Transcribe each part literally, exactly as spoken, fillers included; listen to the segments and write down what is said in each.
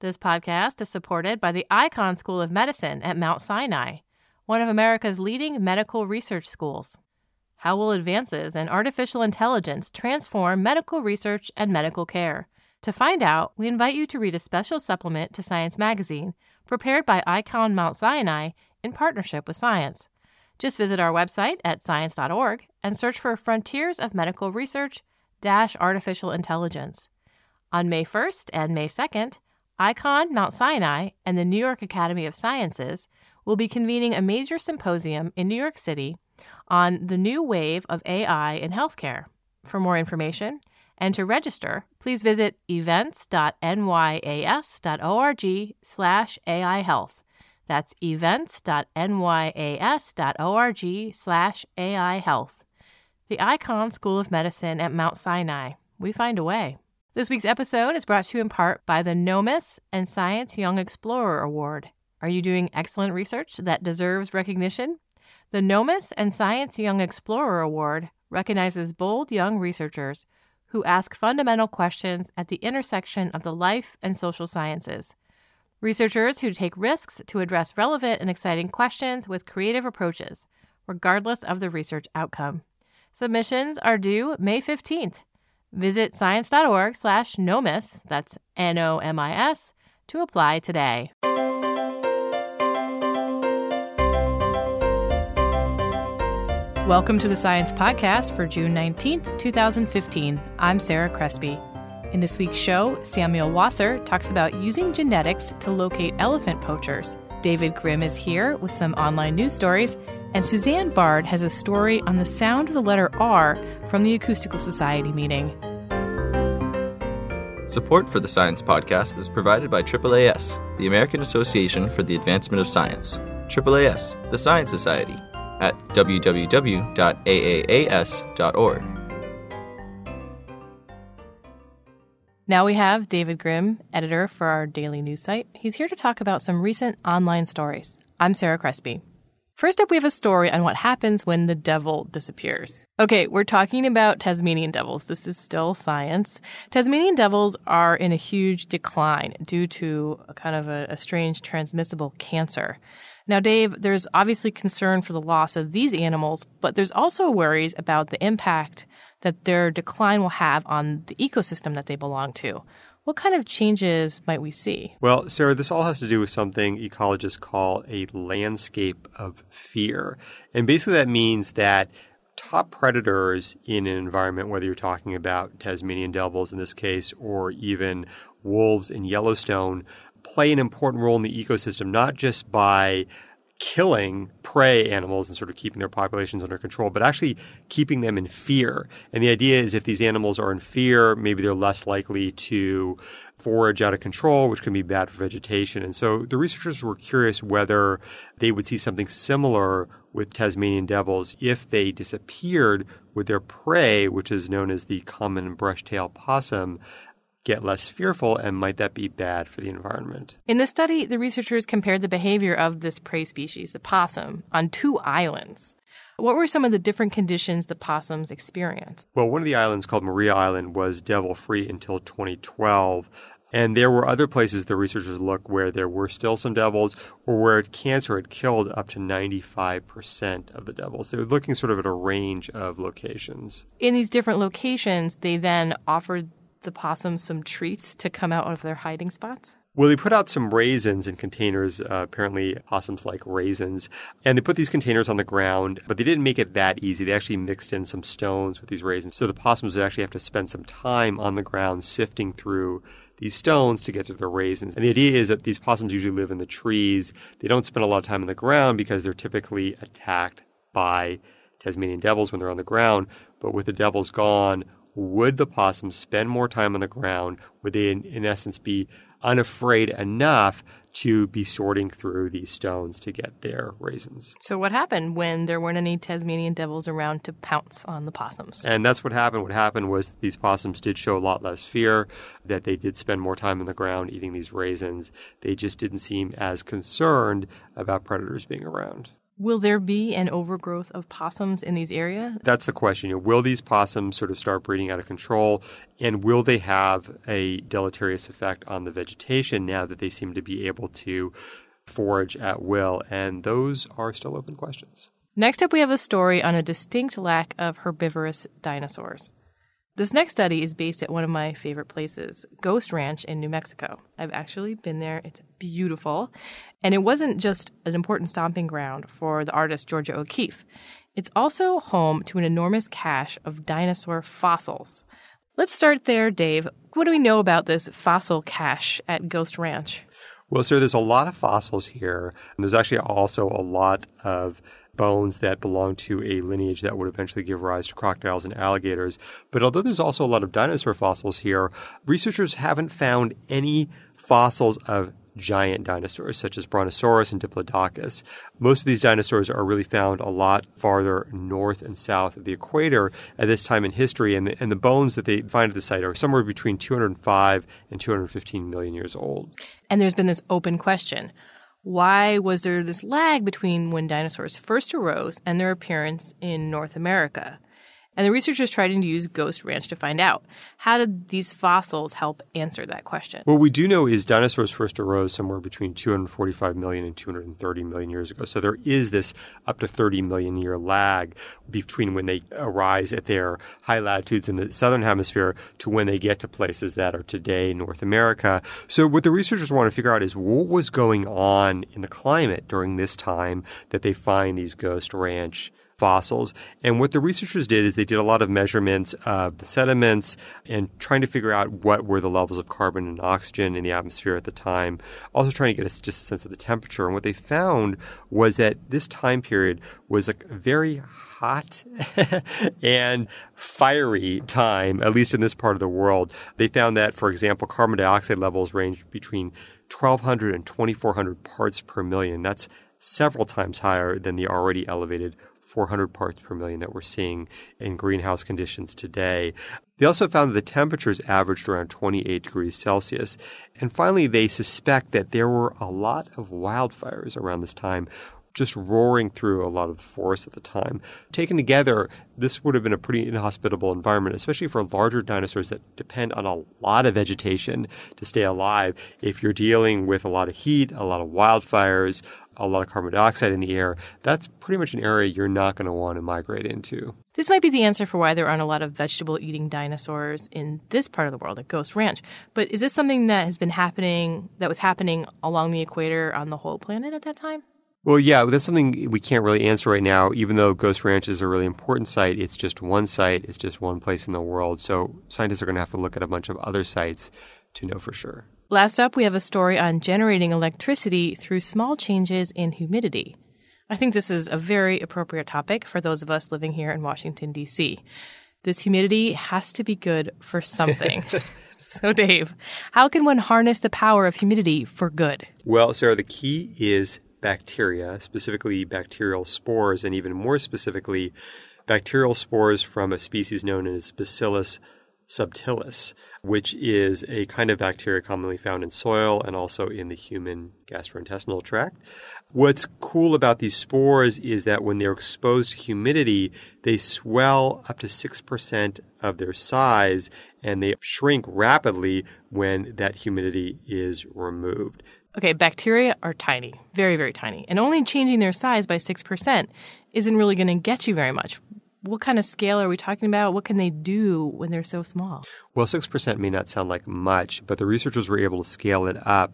This podcast is supported by the Icahn School of Medicine at Mount Sinai, one of America's leading medical research schools. How will advances in artificial intelligence transform medical research and medical care? To find out, we invite you to read a special supplement to Science Magazine prepared by Icahn Mount Sinai in partnership with Science. Just visit our website at science dot org and search for Frontiers of Medical Research dash Artificial Intelligence. On May first and May second, Icahn Mount Sinai and the New York Academy of Sciences will be convening a major symposium in New York City on the new wave of A I in healthcare. For more information and to register, please visit events dot n y a s dot org slash A I health. That's events dot n y a s dot org slash A I health. The Icahn School of Medicine at Mount Sinai. We find a way. This week's episode is brought to you in part by the NOMIS and Science Young Explorer Award. Are you doing excellent research that deserves recognition? The NOMIS and Science Young Explorer Award recognizes bold young researchers who ask fundamental questions at the intersection of the life and social sciences. Researchers who take risks to address relevant and exciting questions with creative approaches, regardless of the research outcome. Submissions are due May fifteenth. Visit science dot org slash nomis, that's N O M I S, to apply today. Welcome to the Science Podcast for June nineteenth, twenty fifteen. I'm Sarah Crespi. In this week's show, Samuel Wasser talks about using genetics to locate elephant poachers. David Grimm is here with some online news stories, and Suzanne Bard has a story on the sound of the letter R from the Acoustical Society meeting. Support for the Science Podcast is provided by triple A S, the American Association for the Advancement of Science. triple A S, the Science Society, at w w w dot a a a s dot org. Now we have David Grimm, editor for our daily news site. He's here to talk about some recent online stories. I'm Sarah Crespi. First up, we have a story on what happens when the devil disappears. Okay, we're talking about Tasmanian devils. This is still science. Tasmanian devils are in a huge decline due to a kind of a, a strange transmissible cancer. Now, Dave, there's obviously concern for the loss of these animals, but there's also worries about the impact that their decline will have on the ecosystem that they belong to. What kind of changes might we see? Well, Sarah, this all has to do with something ecologists call a landscape of fear. And basically that means that top predators in an environment, whether you're talking about Tasmanian devils in this case, or even wolves in Yellowstone, play an important role in the ecosystem, not just by killing prey animals and sort of keeping their populations under control, but actually keeping them in fear. And the idea is if these animals are in fear, maybe they're less likely to forage out of control, which can be bad for vegetation. And so the researchers were curious whether they would see something similar with Tasmanian devils if they disappeared with their prey, which is known as the common brush-tailed possum, get less fearful, and might that be bad for the environment? In the study, the researchers compared the behavior of this prey species, the possum, on two islands. What were some of the different conditions the possums experienced? Well, one of the islands, called Maria Island, was devil-free until twenty twelve. And there were other places the researchers looked where there were still some devils, or where cancer had killed up to ninety-five percent of the devils. They were looking sort of at a range of locations. In these different locations, they then offered the possums some treats to come out of their hiding spots? Well, they put out some raisins in containers. Uh, apparently, possums like raisins. And they put these containers on the ground, but they didn't make it that easy. They actually mixed in some stones with these raisins. So the possums would actually have to spend some time on the ground sifting through these stones to get to the raisins. And the idea is that these possums usually live in the trees. They don't spend a lot of time on the ground because they're typically attacked by Tasmanian devils when they're on the ground. But with the devils gone, would the possums spend more time on the ground? Would they, in, in essence, be unafraid enough to be sorting through these stones to get their raisins? So what happened when there weren't any Tasmanian devils around to pounce on the possums? And that's what happened. What happened was these possums did show a lot less fear, that they did spend more time on the ground eating these raisins. They just didn't seem as concerned about predators being around. Will there be an overgrowth of possums in these areas? That's the question. You know, will these possums sort of start breeding out of control, and will they have a deleterious effect on the vegetation now that they seem to be able to forage at will? And those are still open questions. Next up, we have a story on a distinct lack of herbivorous dinosaurs. This next study is based at one of my favorite places, Ghost Ranch in New Mexico. I've actually been there. It's beautiful. And it wasn't just an important stomping ground for the artist Georgia O'Keeffe. It's also home to an enormous cache of dinosaur fossils. Let's start there, Dave. What do we know about this fossil cache at Ghost Ranch? Well, sir, there's a lot of fossils here. And there's actually also a lot of bones that belong to a lineage that would eventually give rise to crocodiles and alligators. But although there's also a lot of dinosaur fossils here, researchers haven't found any fossils of giant dinosaurs such as Brontosaurus and Diplodocus. Most of these dinosaurs are really found a lot farther north and south of the equator at this time in history, and the, and the bones that they find at the site are somewhere between two hundred five and two hundred fifteen million years old. And there's been this open question. Why was there this lag between when dinosaurs first arose and their appearance in North America? And the researchers tried to use Ghost Ranch to find out. How did these fossils help answer that question? What we do know is dinosaurs first arose somewhere between two hundred forty-five million and two hundred thirty million years ago. So there is this up to thirty million year lag between when they arise at their high latitudes in the southern hemisphere to when they get to places that are today North America. So what the researchers want to figure out is what was going on in the climate during this time that they find these Ghost Ranch fossils. And what the researchers did is they did a lot of measurements of the sediments and trying to figure out what were the levels of carbon and oxygen in the atmosphere at the time, also trying to get a, just a sense of the temperature. And what they found was that this time period was a very hot and fiery time, at least in this part of the world. They found that, for example, carbon dioxide levels ranged between twelve hundred and twenty-four hundred parts per million. That's several times higher than the already elevated four hundred parts per million that we're seeing in greenhouse conditions today. They also found that the temperatures averaged around twenty-eight degrees Celsius. And finally, they suspect that there were a lot of wildfires around this time, just roaring through a lot of the forest at the time. Taken together, this would have been a pretty inhospitable environment, especially for larger dinosaurs that depend on a lot of vegetation to stay alive. If you're dealing with a lot of heat, a lot of wildfires, a lot of carbon dioxide in the air, that's pretty much an area you're not going to want to migrate into. This might be the answer for why there aren't a lot of vegetable-eating dinosaurs in this part of the world at Ghost Ranch. But is this something that has been happening, that was happening along the equator on the whole planet at that time? Well, yeah, that's something we can't really answer right now. Even though Ghost Ranch is a really important site, it's just one site, it's just one place in the world. So scientists are going to have to look at a bunch of other sites to know for sure. Last up, we have a story on generating electricity through small changes in humidity. I think this is a very appropriate topic for those of us living here in Washington, D C. This humidity has to be good for something. So, Dave, how can one harness the power of humidity for good? Well, Sarah, the key is bacteria, specifically bacterial spores, and even more specifically, bacterial spores from a species known as Bacillus subtilis, which is a kind of bacteria commonly found in soil and also in the human gastrointestinal tract. What's cool about these spores is that when they're exposed to humidity, they swell up to six percent of their size, and they shrink rapidly when that humidity is removed. Okay, bacteria are tiny, very, very tiny, and only changing their size by six percent isn't really going to get you very much. What kind of scale are we talking about? What can they do when they're so small? Well, six percent may not sound like much, but the researchers were able to scale it up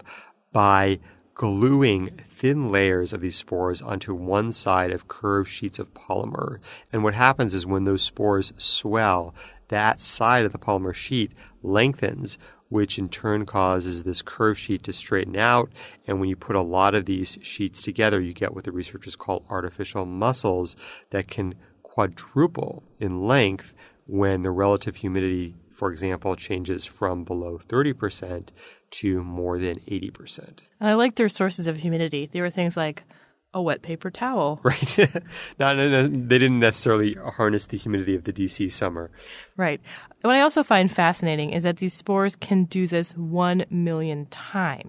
by gluing thin layers of these spores onto one side of curved sheets of polymer. And what happens is when those spores swell, that side of the polymer sheet lengthens, which in turn causes this curved sheet to straighten out. And when you put a lot of these sheets together, you get what the researchers call artificial muscles that can quadruple in length when the relative humidity, for example, changes from below thirty percent to more than eighty percent. I like their sources of humidity. They were things like a wet paper towel. Right. no, no, no, they didn't necessarily harness the humidity of the D C summer. Right. What I also find fascinating is that these spores can do this one million times.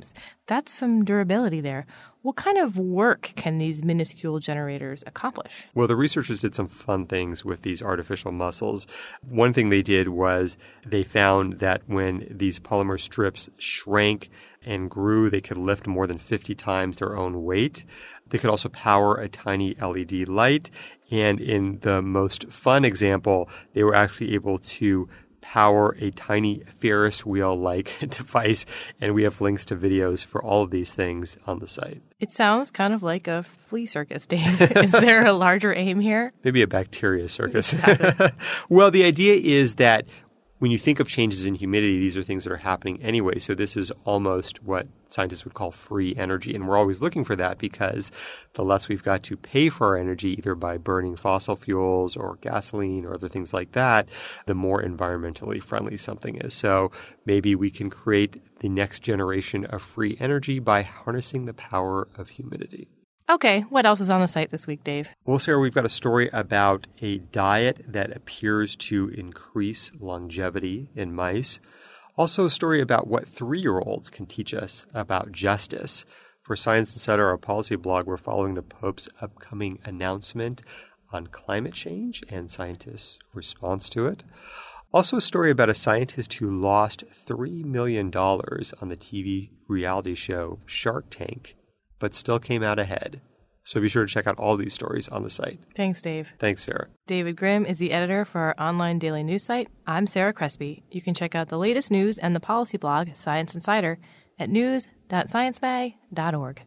That's some durability there. What kind of work can these minuscule generators accomplish? Well, the researchers did some fun things with these artificial muscles. One thing they did was they found that when these polymer strips shrank and grew, they could lift more than fifty times their own weight. They could also power a tiny L E D light. And in the most fun example, they were actually able to power a tiny Ferris wheel-like device, and we have links to videos for all of these things on the site. It sounds kind of like a flea circus, Dave. Is there a larger aim here? Maybe a bacteria circus. Exactly. Well, the idea is that when you think of changes in humidity, these are things that are happening anyway. So this is almost what scientists would call free energy. And we're always looking for that because the less we've got to pay for our energy, either by burning fossil fuels or gasoline or other things like that, the more environmentally friendly something is. So maybe we can create the next generation of free energy by harnessing the power of humidity. Okay, what else is on the site this week, Dave? Well, Sarah, we've got a story about a diet that appears to increase longevity in mice. Also a story about what three-year-olds can teach us about justice. For Science Insider, our policy blog, we're following the Pope's upcoming announcement on climate change and scientists' response to it. Also a story about a scientist who lost three million dollars on the T V reality show Shark Tank, but still came out ahead. So be sure to check out all these stories on the site. Thanks, Dave. Thanks, Sarah. David Grimm is the editor for our online daily news site. I'm Sarah Crespi. You can check out the latest news and the policy blog, Science Insider, at news dot science bay dot org.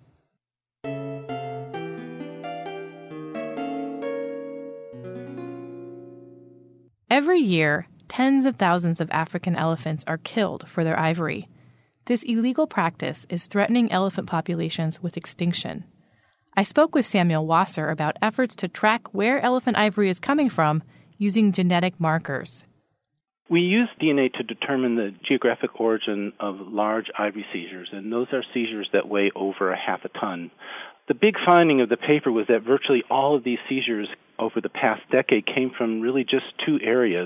Every year, tens of thousands of African elephants are killed for their ivory. This illegal practice is threatening elephant populations with extinction. I spoke with Samuel Wasser about efforts to track where elephant ivory is coming from using genetic markers. We use D N A to determine the geographic origin of large ivory seizures, and those are seizures that weigh over a half a ton. The big finding of the paper was that virtually all of these seizures over the past decade came from really just two areas.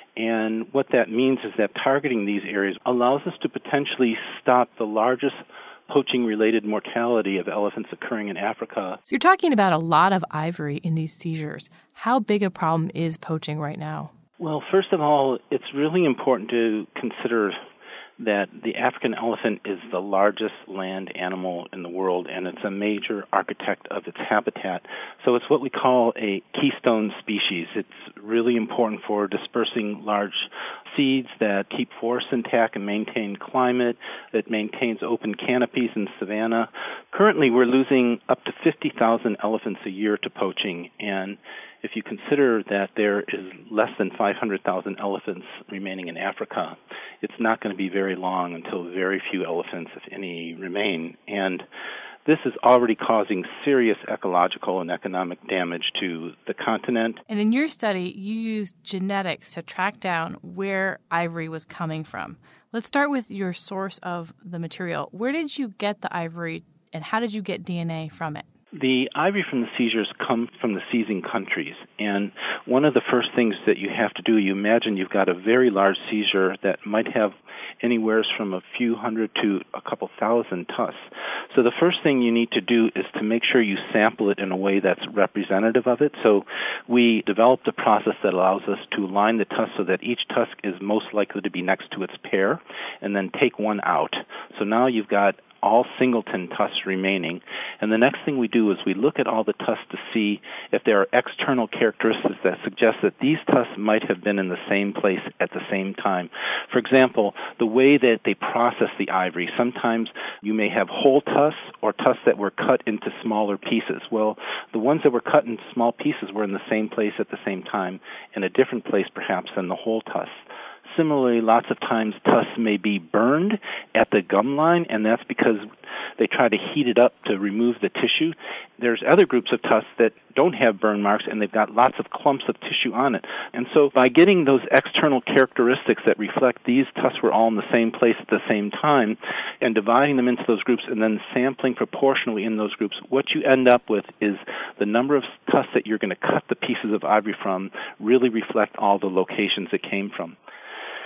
And what that means is that targeting these areas allows us to potentially stop the largest poaching-related mortality of elephants occurring in Africa. So you're talking about a lot of ivory in these seizures. How big a problem is poaching right now? Well, first of all, it's really important to consider that the African elephant is the largest land animal in the world, and it's a major architect of its habitat. So it's what we call a keystone species. It's really important for dispersing large seeds that keep forests intact and maintain climate. It maintains open canopies in savanna. Currently, we're losing up to fifty thousand elephants a year to poaching, and if you consider that there is less than five hundred thousand elephants remaining in Africa, it's not going to be very long until very few elephants, if any, remain. And this is already causing serious ecological and economic damage to the continent. And in your study, you used genetics to track down where ivory was coming from. Let's start with your source of the material. Where did you get the ivory, and how did you get D N A from it? The ivory from the seizures come from the seizing countries, and one of the first things that you have to do, you imagine you've got a very large seizure that might have anywhere from a few hundred to a couple thousand tusks. So the first thing you need to do is to make sure you sample it in a way that's representative of it. So we developed a process that allows us to line the tusk so that each tusk is most likely to be next to its pair, and then take one out. So now you've got all singleton tusks remaining. And the next thing we do is we look at all the tusks to see if there are external characteristics that suggest that these tusks might have been in the same place at the same time. For example, the way that they process the ivory. Sometimes you may have whole tusks or tusks that were cut into smaller pieces. Well, the ones that were cut into small pieces were in the same place at the same time, in a different place perhaps than the whole tusk. Similarly, lots of times tusks may be burned at the gum line, and that's because they try to heat it up to remove the tissue. There's other groups of tusks that don't have burn marks, and they've got lots of clumps of tissue on it. And so by getting those external characteristics that reflect these tusks were all in the same place at the same time, and dividing them into those groups and then sampling proportionally in those groups, what you end up with is the number of tusks that you're going to cut the pieces of ivory from really reflect all the locations it came from.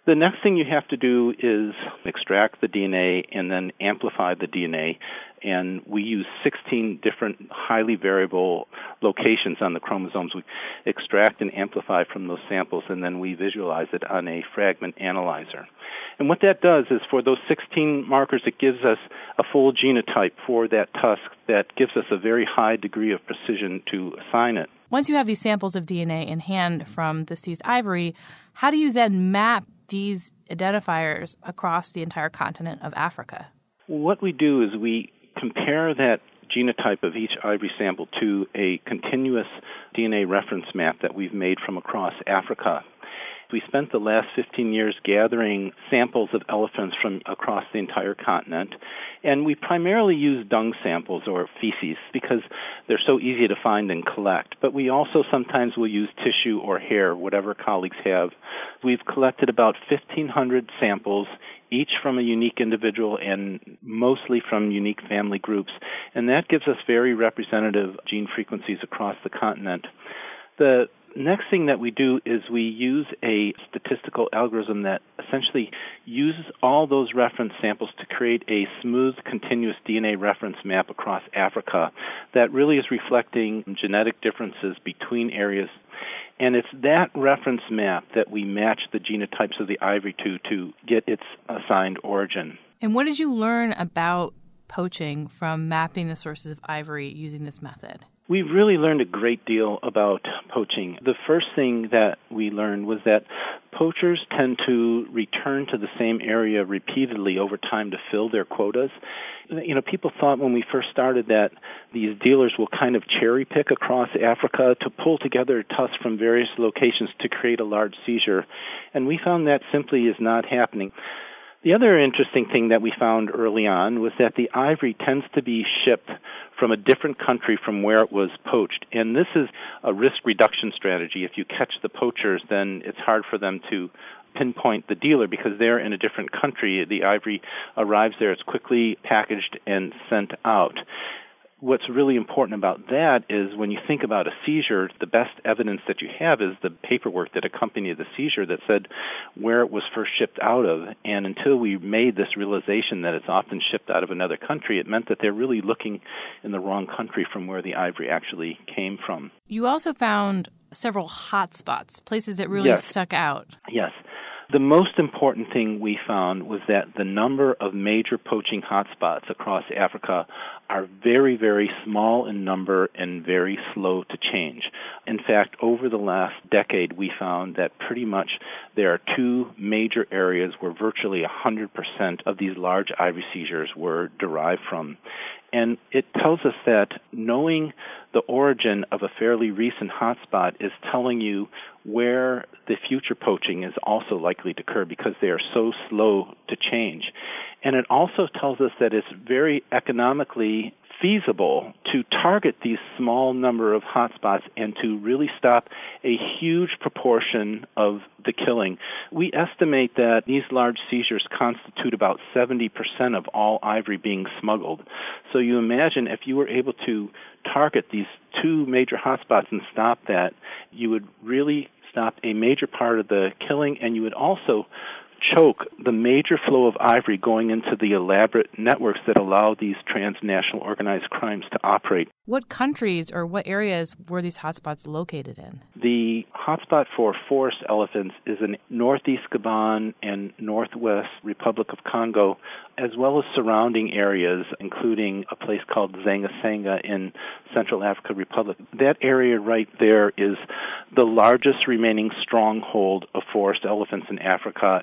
The next thing you have to do is extract the D N A and then amplify the D N A. And we use sixteen different highly variable locations on the chromosomes. We extract and amplify from those samples, and then we visualize it on a fragment analyzer. And what that does is for those sixteen markers, it gives us a full genotype for that tusk that gives us a very high degree of precision to assign it. Once you have these samples of D N A in hand from the seized ivory, how do you then map these identifiers across the entire continent of Africa? What we do is we compare that genotype of each ivory sample to a continuous D N A reference map that we've made from across Africa. We spent the last fifteen years gathering samples of elephants from across the entire continent, and we primarily use dung samples or feces because they're so easy to find and collect. But we also sometimes will use tissue or hair, whatever colleagues have. We've collected about fifteen hundred samples, each from a unique individual and mostly from unique family groups, and that gives us very representative gene frequencies across the continent. The next thing that we do is we use a statistical algorithm that essentially uses all those reference samples to create a smooth, continuous D N A reference map across Africa that really is reflecting genetic differences between areas. And it's that reference map that we match the genotypes of the ivory to to get its assigned origin. And what did you learn about poaching from mapping the sources of ivory using this method? We really learned a great deal about poaching. The first thing that we learned was that poachers tend to return to the same area repeatedly over time to fill their quotas. You know, people thought when we first started that these dealers will kind of cherry pick across Africa to pull together tusks from various locations to create a large seizure, and we found that simply is not happening. The other interesting thing that we found early on was that the ivory tends to be shipped from a different country from where it was poached. And this is a risk reduction strategy. If you catch the poachers, then it's hard for them to pinpoint the dealer because they're in a different country. The ivory arrives there, it's quickly packaged and sent out. What's really important about that is when you think about a seizure, the best evidence that you have is the paperwork that accompanied the seizure that said where it was first shipped out of. And until we made this realization that it's often shipped out of another country, it meant that they're really looking in the wrong country from where the ivory actually came from. You also found several hot spots, places that really Yes. stuck out. Yes. The most important thing we found was that the number of major poaching hotspots across Africa are very, very small in number and very slow to change. In fact, over the last decade, we found that pretty much there are two major areas where virtually one hundred percent of these large ivory seizures were derived from. And it tells us that knowing the origin of a fairly recent hotspot is telling you where the future poaching is also likely to occur because they are so slow to change. And it also tells us that it's very economically feasible to target these small number of hotspots and to really stop a huge proportion of the killing. We estimate that these large seizures constitute about seventy percent of all ivory being smuggled. So you imagine if you were able to target these two major hotspots and stop that, you would really stop a major part of the killing, and you would also choke the major flow of ivory going into the elaborate networks that allow these transnational organized crimes to operate. What countries or what areas were these hotspots located in? The hotspot for forest elephants is in northeast Gabon and northwest Republic of Congo, as well as surrounding areas, including a place called Zanga-Sanga in Central African Republic. That area right there is the largest remaining stronghold of forest elephants in Africa.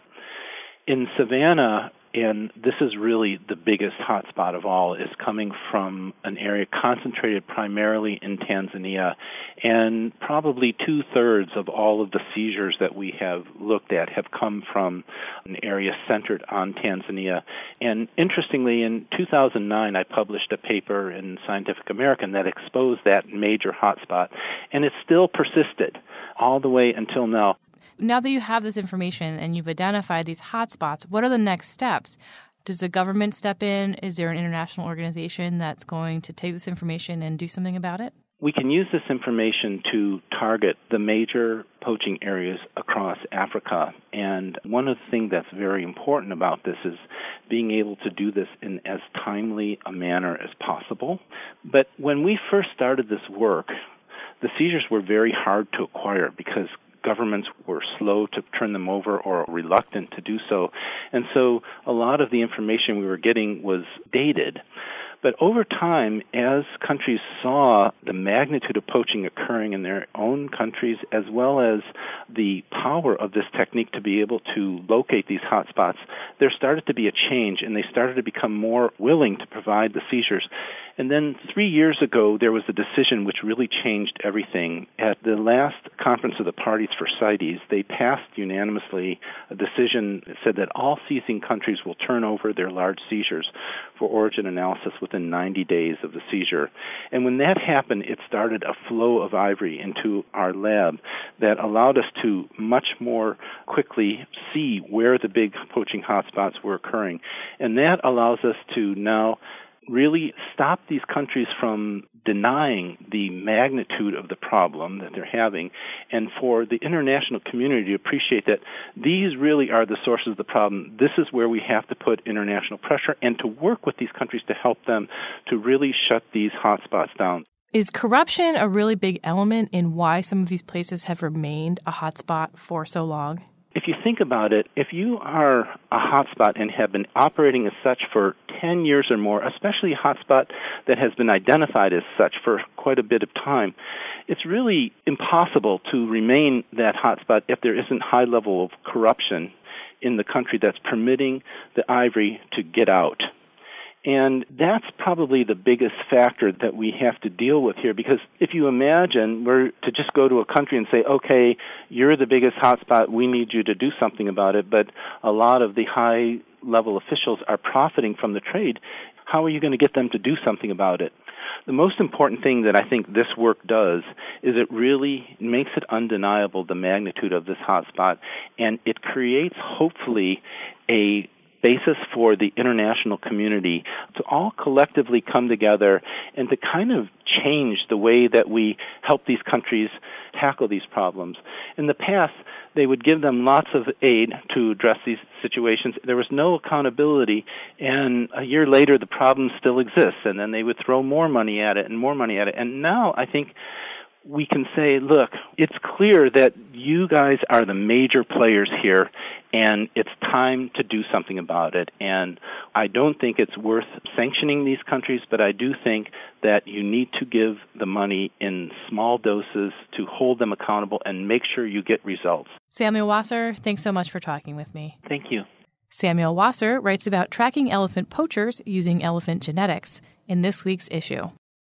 In Savannah, and this is really the biggest hotspot of all, is coming from an area concentrated primarily in Tanzania, and probably two-thirds of all of the seizures that we have looked at have come from an area centered on Tanzania. And interestingly, in two thousand nine, I published a paper in Scientific American that exposed that major hotspot, and it still persisted all the way until now. Now that you have this information and you've identified these hotspots, what are the next steps? Does the government step in? Is there an international organization that's going to take this information and do something about it? we can use this information to target the major poaching areas across Africa. And one of the things that's very important about this is being able to do this in as timely a manner as possible. But when we first started this work, the seizures were very hard to acquire because governments were slow to turn them over or reluctant to do so. And so a lot of the information we were getting was dated. But over time, as countries saw the magnitude of poaching occurring in their own countries, as well as the power of this technique to be able to locate these hotspots, there started to be a change, and they started to become more willing to provide the seizures. And then three years ago, there was a decision which really changed everything. At the last conference of the parties for CITES, they passed unanimously a decision that said that all seizing countries will turn over their large seizures for origin analysis within ninety days of the seizure. And when that happened, it started a flow of ivory into our lab that allowed us to much more quickly see where the big poaching hotspots were occurring. And that allows us to now really stop these countries from denying the magnitude of the problem that they're having, and for the international community to appreciate that these really are the sources of the problem. This is where we have to put international pressure and to work with these countries to help them to really shut these hotspots down. Is corruption a really big element in why some of these places have remained a hotspot for so long? If you think about it, if you are a hotspot and have been operating as such for ten years or more, especially a hotspot that has been identified as such for quite a bit of time, it's really impossible to remain that hotspot if there isn't high level of corruption in the country that's permitting the ivory to get out. And that's probably the biggest factor that we have to deal with here, because if you imagine we're to just go to a country and say, okay, you're the biggest hotspot, we need you to do something about it, but a lot of the high-level officials are profiting from the trade, how are you going to get them to do something about it? The most important thing that I think this work does is it really makes it undeniable the magnitude of this hotspot, and it creates, hopefully, a basis for the international community to all collectively come together and to kind of change the way that we help these countries tackle these problems. In the past, they would give them lots of aid to address these situations. There was no accountability, and a year later the problem still exists, and then they would throw more money at it and more money at it. And now I think we can say, look, it's clear that you guys are the major players here, and it's time to do something about it. And I don't think it's worth sanctioning these countries, but I do think that you need to give the money in small doses to hold them accountable and make sure you get results. Samuel Wasser, thanks so much for talking with me. Thank you. Samuel Wasser writes about tracking elephant poachers using elephant genetics in this week's issue.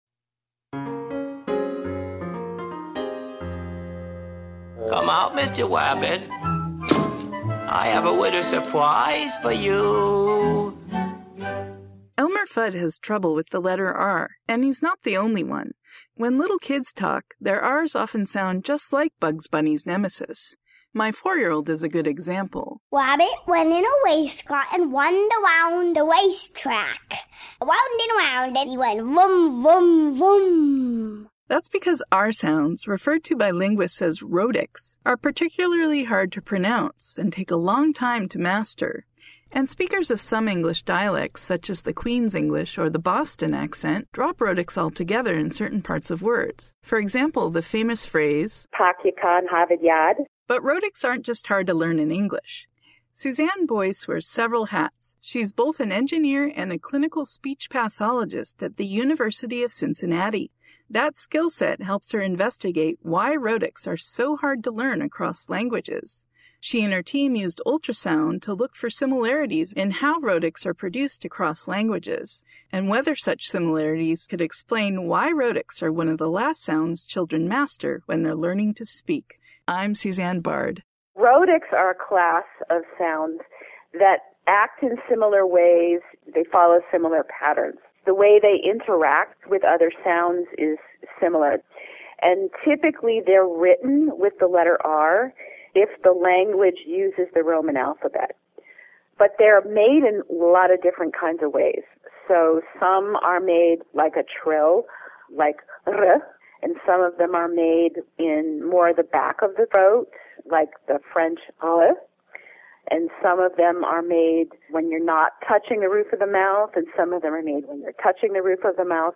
Come out, Mister Wabbit. I have a little surprise for you. Elmer Fudd has trouble with the letter R, and he's not the only one. When little kids talk, their R's often sound just like Bugs Bunny's nemesis. My four-year-old is a good example. Wabbit went in a waistcoat and wound around the racetrack. Wound and around, and he went vroom, vroom, vroom. That's because R sounds, referred to by linguists as rhotics, are particularly hard to pronounce and take a long time to master. And speakers of some English dialects, such as the Queen's English or the Boston accent, drop rhotics altogether in certain parts of words. For example, the famous phrase, Pak je kan havid yad. But rhotics aren't just hard to learn in English. Suzanne Boyce wears several hats. She's both an engineer and a clinical speech pathologist at the University of Cincinnati. That skill set helps her investigate why rhotics are so hard to learn across languages. She and her team used ultrasound to look for similarities in how rhotics are produced across languages, and whether such similarities could explain why rhotics are one of the last sounds children master when they're learning to speak. I'm Suzanne Bard. Rhotics are a class of sounds that act in similar ways. They follow similar patterns. The way they interact with other sounds is similar. And typically they're written with the letter R if the language uses the Roman alphabet. But they're made in a lot of different kinds of ways. So some are made like a trill, like R, and some of them are made in more the back of the throat, like the French O, and some of them are made when you're not touching the roof of the mouth, and some of them are made when you're touching the roof of the mouth.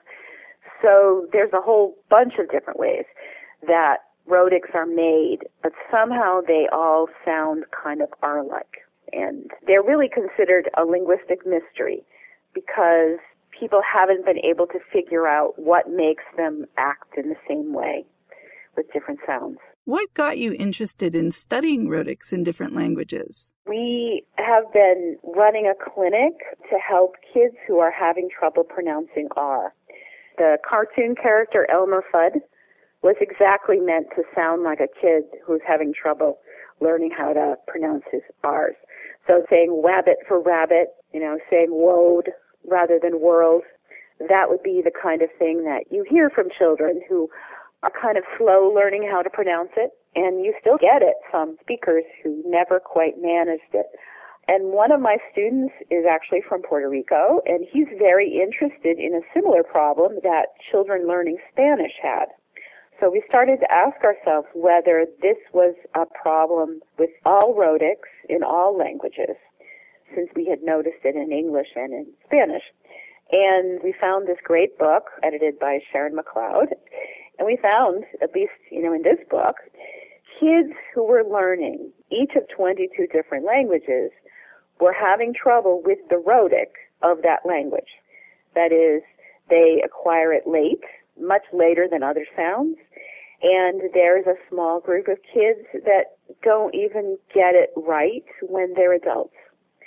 So there's a whole bunch of different ways that rhotics are made, but somehow they all sound kind of R-like. And they're really considered a linguistic mystery because people haven't been able to figure out what makes them act in the same way with different sounds. What got you interested in studying rhotics in different languages? We have been running a clinic to help kids who are having trouble pronouncing R. The cartoon character Elmer Fudd was exactly meant to sound like a kid who's having trouble learning how to pronounce his R's. So saying wabbit for rabbit, you know, saying woad rather than world, that would be the kind of thing that you hear from children who are kind of slow learning how to pronounce it, and you still get it from speakers who never quite managed it. And one of my students is actually from Puerto Rico, and he's very interested in a similar problem that children learning Spanish had. So we started to ask ourselves whether this was a problem with all rhotics in all languages, since we had noticed it in English and in Spanish. And we found this great book edited by Sharon McLeod, and we found, at least, you know, in this book, kids who were learning each of twenty-two different languages were having trouble with the rhotic of that language. That is, they acquire it late, much later than other sounds, and there's a small group of kids that don't even get it right when they're adults.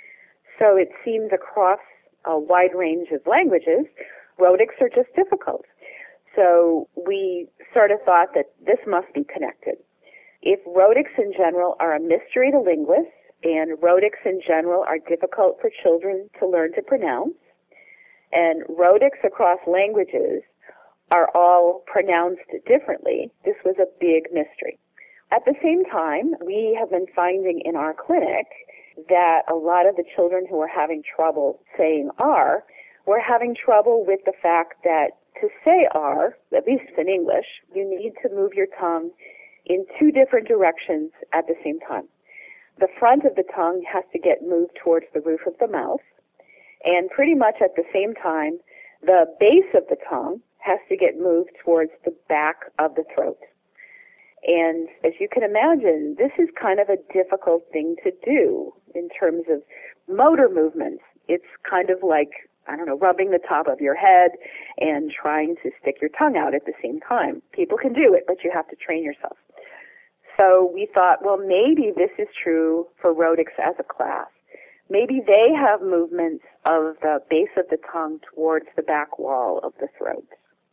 So it seems across a wide range of languages, rhotics are just difficult. So we sort of thought that this must be connected. If rhotics in general are a mystery to linguists, and rhotics in general are difficult for children to learn to pronounce, and rhotics across languages are all pronounced differently, this was a big mystery. At the same time, we have been finding in our clinic that a lot of the children who are having trouble saying R were having trouble with the fact that to say R, at least in English, you need to move your tongue in two different directions at the same time. The front of the tongue has to get moved towards the roof of the mouth, and pretty much at the same time, the base of the tongue has to get moved towards the back of the throat. And as you can imagine, this is kind of a difficult thing to do in terms of motor movements. It's kind of like, I don't know, rubbing the top of your head and trying to stick your tongue out at the same time. People can do it, but you have to train yourself. So we thought, well, maybe this is true for rhotics as a class. Maybe they have movements of the base of the tongue towards the back wall of the throat.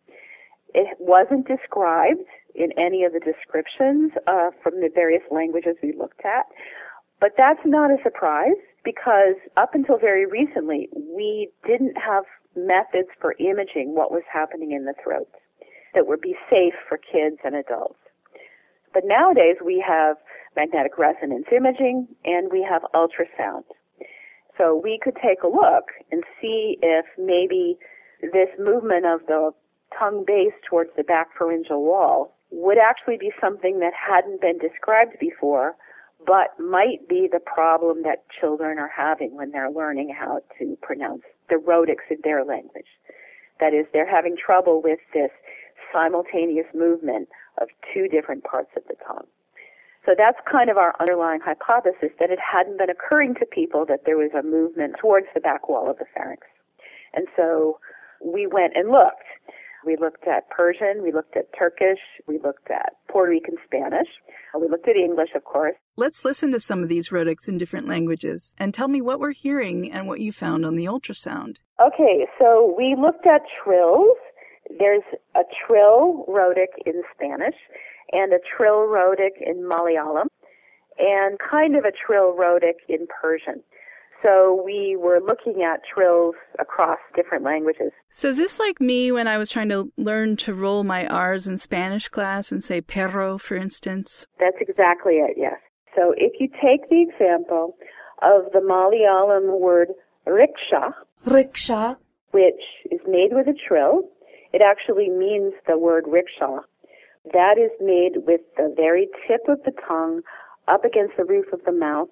It wasn't described in any of the descriptions uh, from the various languages we looked at, but that's not a surprise because up until very recently, we didn't have methods for imaging what was happening in the throat that would be safe for kids and adults. But nowadays, we have magnetic resonance imaging and we have ultrasound. So we could take a look and see if maybe this movement of the tongue base towards the back pharyngeal wall would actually be something that hadn't been described before, but might be the problem that children are having when they're learning how to pronounce the rhotics in their language. That is, they're having trouble with this simultaneous movement of two different parts of the tongue. So that's kind of our underlying hypothesis, that it hadn't been occurring to people that there was a movement towards the back wall of the pharynx. And so we went and looked. We looked at Persian, we looked at Turkish, we looked at Puerto Rican Spanish, we looked at English, of course. Let's listen to some of these rhotics in different languages and tell me what we're hearing and what you found on the ultrasound. Okay, so we looked at trills. There's a trill rhotic in Spanish and a trill rhotic in Malayalam and kind of a trill rhotic in Persian. So we were looking at trills across different languages. So is this like me when I was trying to learn to roll my R's in Spanish class and say perro, for instance? That's exactly it, yes. So if you take the example of the Malayalam word rickshaw, rickshaw, which is made with a trill, it actually means the word rickshaw That is made with the very tip of the tongue up against the roof of the mouth.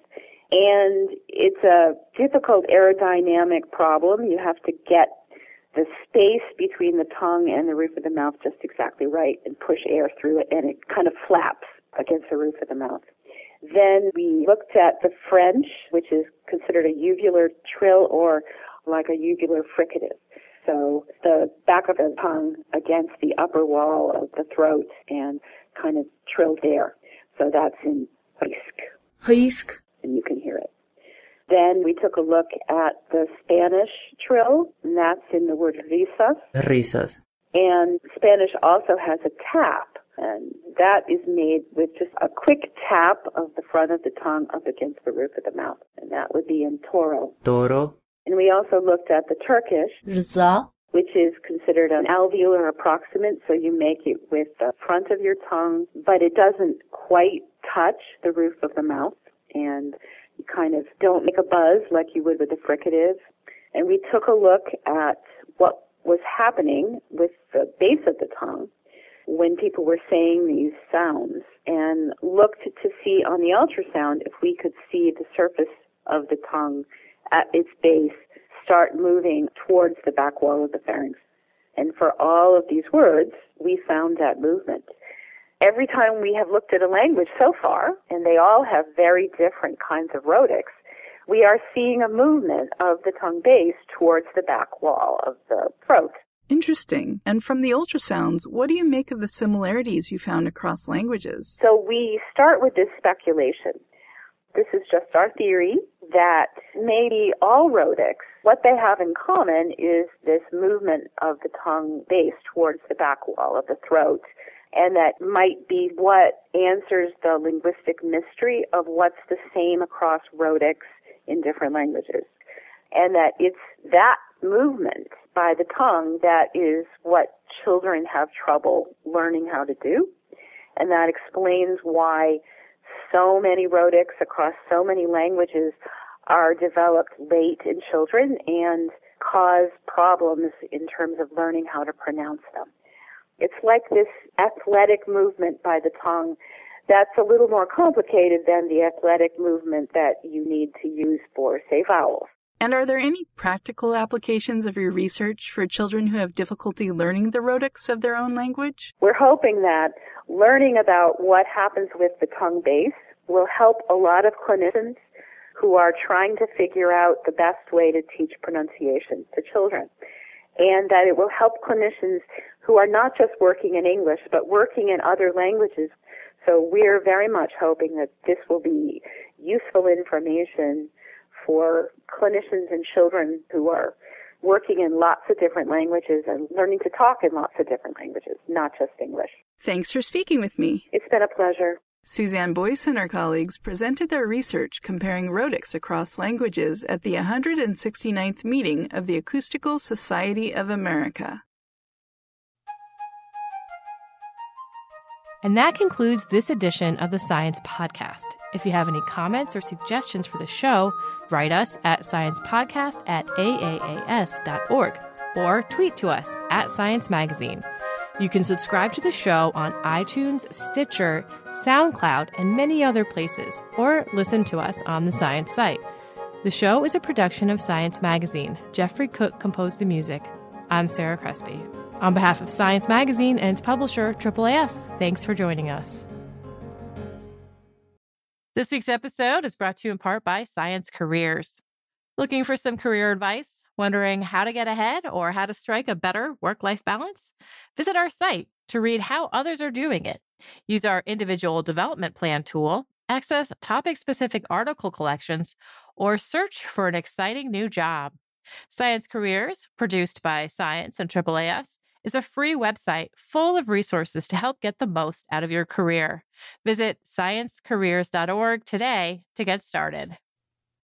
And it's a difficult aerodynamic problem. You have to get the space between the tongue and the roof of the mouth just exactly right and push air through it, and it kind of flaps against the roof of the mouth. Then we looked at the French, which is considered a uvular trill or like a uvular fricative. So the back of the tongue against the upper wall of the throat and kind of trilled there. So that's in risque. Risque. And you can hear it. Then we took a look at the Spanish trill, and that's in the word risas. Risas. And Spanish also has a tap, and that is made with just a quick tap of the front of the tongue up against the roof of the mouth, and that would be in toro. Toro. And we also looked at the Turkish, Rza, which is considered an alveolar approximant, so you make it with the front of your tongue, but it doesn't quite touch the roof of the mouth, and you kind of don't make a buzz like you would with a fricative. And we took a look at what was happening with the base of the tongue when people were saying these sounds, and looked to see on the ultrasound if we could see the surface of the tongue at its base start moving towards the back wall of the pharynx. And for all of these words, we found that movement. Every time we have looked at a language so far, and they all have very different kinds of rhotics, we are seeing a movement of the tongue base towards the back wall of the throat. Interesting. And from the ultrasounds, what do you make of the similarities you found across languages? So we start with this speculation. This is just our theory that maybe all rhotics, what they have in common is this movement of the tongue base towards the back wall of the throat. And that might be what answers the linguistic mystery of what's the same across rhotics in different languages. And that it's that movement by the tongue that is what children have trouble learning how to do. And that explains why so many rhotics across so many languages are developed late in children and cause problems in terms of learning how to pronounce them. It's like this athletic movement by the tongue that's a little more complicated than the athletic movement that you need to use for, say, vowels. And are there any practical applications of your research for children who have difficulty learning the rhotics of their own language? We're hoping that learning about what happens with the tongue base will help a lot of clinicians who are trying to figure out the best way to teach pronunciation to children. And that it will help clinicians who are not just working in English, but working in other languages. So we're very much hoping that this will be useful information for clinicians and children who are working in lots of different languages and learning to talk in lots of different languages, not just English. Thanks for speaking with me. It's been a pleasure. Suzanne Boyce and her colleagues presented their research comparing rhotics across languages at the one hundred sixty-ninth meeting of the Acoustical Society of America. And that concludes this edition of the Science Podcast. If you have any comments or suggestions for the show, write us at sciencepodcast at a a a s dot org or tweet to us at Science Magazine. You can subscribe to the show on iTunes, Stitcher, SoundCloud, and many other places, or listen to us on the Science site. The show is a production of Science Magazine. Jeffrey Cook composed the music. I'm Sarah Crespi. On behalf of Science Magazine and its publisher, Triple A S, thanks for joining us. This week's episode is brought to you in part by Science Careers. Looking for some career advice? Wondering how to get ahead or how to strike a better work-life balance? Visit our site to read how others are doing it. Use our individual development plan tool, access topic-specific article collections, or search for an exciting new job. Science Careers, produced by Science and Triple A S, is a free website full of resources to help get the most out of your career. Visit science careers dot org today to get started.